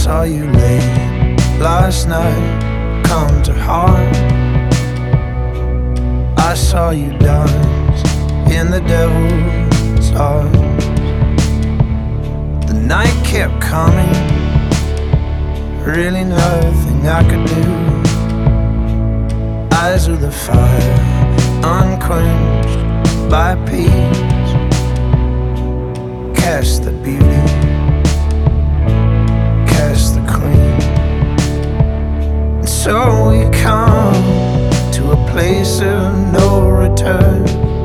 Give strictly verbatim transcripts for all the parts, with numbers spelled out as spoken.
saw you late last night, come to heart. I saw you dance in the devil's arms. The night kept coming, really nothing I could do. Eyes of the fire, unquenched by peace. Cast the beauty, cast the queen. And so we come to a place of no return.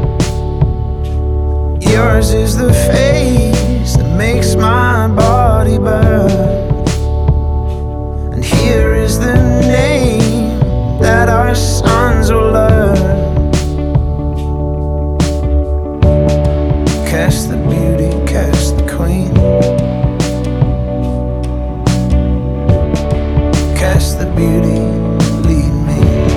Yours is the face that makes my body burn. And here is the name that our sons will learn. Cast the beauty, cast the queen. Cast the beauty, lead me.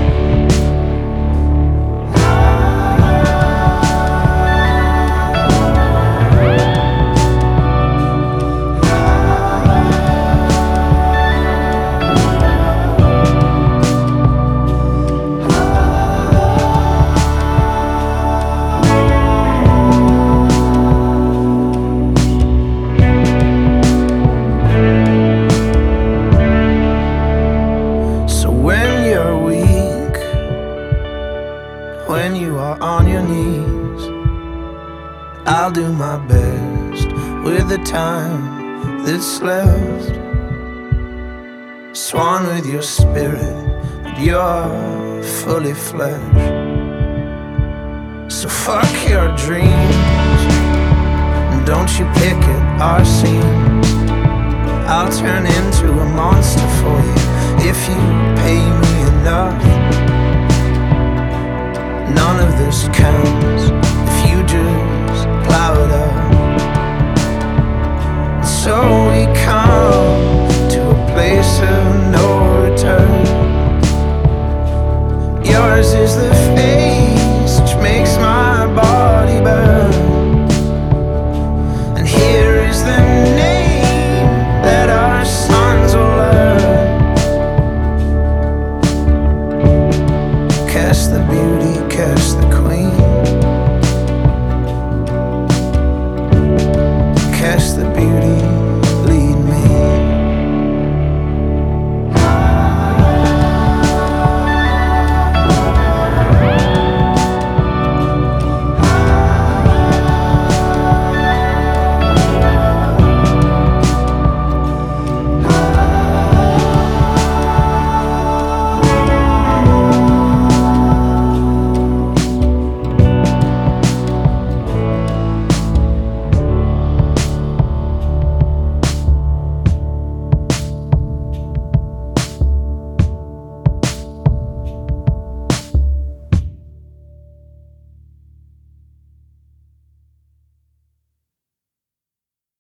When you are on your knees, I'll do my best with the time that's left. Swan with your spirit, but you're fully flesh. So fuck your dreams, and don't you pick at our seams. I'll turn into a monster for you if you pay me enough. None of this counts if you just plow it up. And so we come